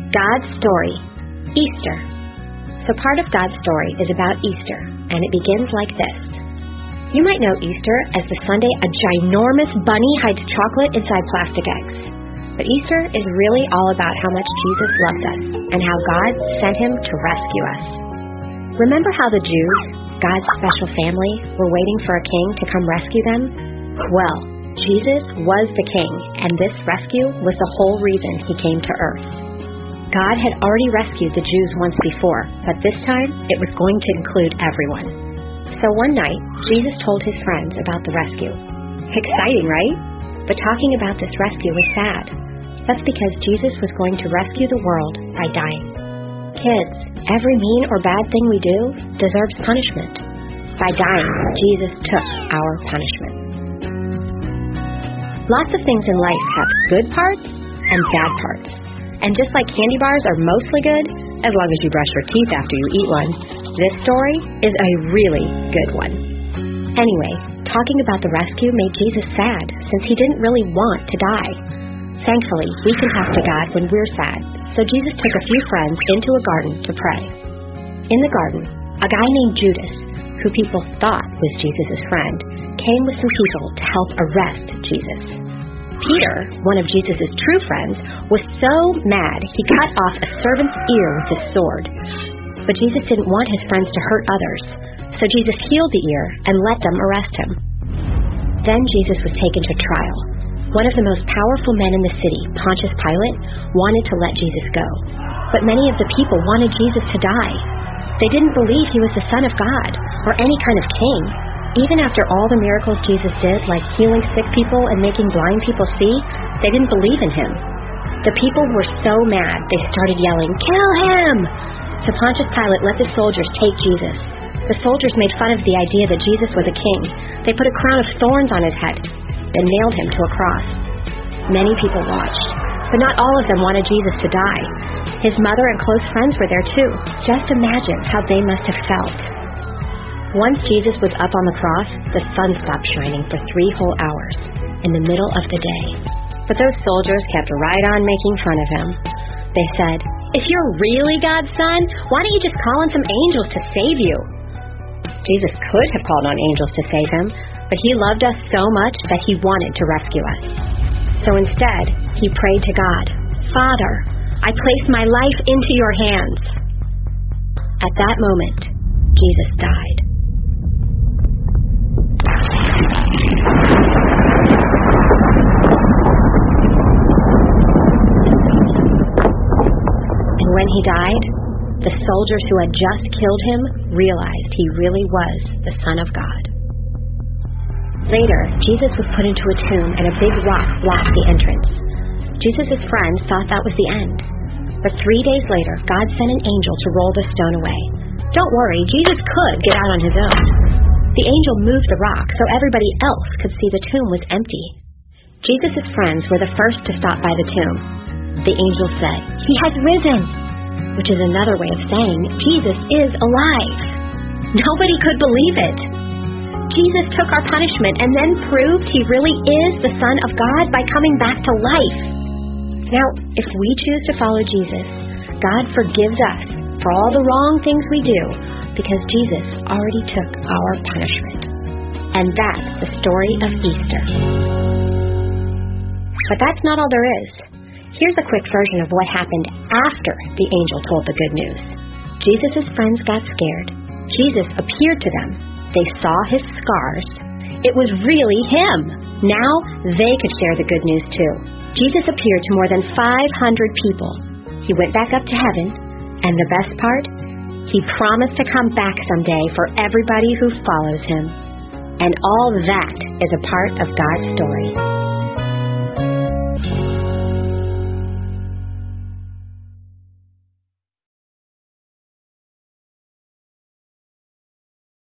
God's story, Easter. So part of God's story is about Easter, and it begins like this. You might know Easter as the Sunday a ginormous bunny hides chocolate inside plastic eggs. But Easter is really all about how much Jesus loves us and how God sent him to rescue us. Remember how the Jews, God's special family, were waiting for a king to come rescue them? Well, Jesus was the king, and this rescue was the whole reason he came to earth. God had already rescued the Jews once before, but this time it was going to include everyone. So one night, Jesus told his friends about the rescue. Exciting, right? But talking about this rescue was sad. That's because Jesus was going to rescue the world by dying. Kids, every mean or bad thing we do deserves punishment. By dying, Jesus took our punishment. Lots of things in life have good parts and bad parts. And just like candy bars are mostly good, as long as you brush your teeth after you eat one, this story is a really good one. Anyway, talking about the rescue made Jesus sad since he didn't really want to die. Thankfully, we can talk to God when we're sad, so Jesus took a few friends into a garden to pray. In the garden, a guy named Judas, who people thought was Jesus' friend, came with some people to help arrest Jesus. Peter, one of Jesus' true friends, was so mad he cut off a servant's ear with his sword. But Jesus didn't want his friends to hurt others, so Jesus healed the ear and let them arrest him. Then Jesus was taken to trial. One of the most powerful men in the city, Pontius Pilate, wanted to let Jesus go. But many of the people wanted Jesus to die. They didn't believe he was the Son of God or any kind of king. Even after all the miracles Jesus did, like healing sick people and making blind people see, they didn't believe in him. The people were so mad, they started yelling, "Kill him!" So Pontius Pilate let the soldiers take Jesus. The soldiers made fun of the idea that Jesus was a king. They put a crown of thorns on his head and nailed him to a cross. Many people watched, but not all of them wanted Jesus to die. His mother and close friends were there too. Just imagine how they must have felt. Once Jesus was up on the cross, the sun stopped shining for 3 whole hours in the middle of the day. But those soldiers kept right on making fun of him. They said, "If you're really God's son, why don't you just call on some angels to save you?" Jesus could have called on angels to save him, but he loved us so much that he wanted to rescue us. So instead, he prayed to God, "Father, I place my life into your hands." At that moment, Jesus died. And when he died, the soldiers who had just killed him realized he really was the Son of God. Later, Jesus was put into a tomb and a big rock blocked the entrance. Jesus' friends thought that was the end. But 3 days later, God sent an angel to roll the stone away. Don't worry, Jesus could get out on his own. The angel moved the rock so everybody else could see the tomb was empty. Jesus' friends were the first to stop by the tomb. The angel said, "He has risen," which is another way of saying Jesus is alive. Nobody could believe it. Jesus took our punishment and then proved he really is the Son of God by coming back to life. Now, if we choose to follow Jesus, God forgives us for all the wrong things we do because Jesus already took our punishment. And that's the story of Easter. But that's not all there is. Here's a quick version of what happened after the angel told the good news. Jesus' friends got scared. Jesus appeared to them. They saw his scars. It was really him. Now they could share the good news too. Jesus appeared to more than 500 people. He went back up to heaven, and the best part, he promised to come back someday for everybody who follows him. And all that is a part of God's story.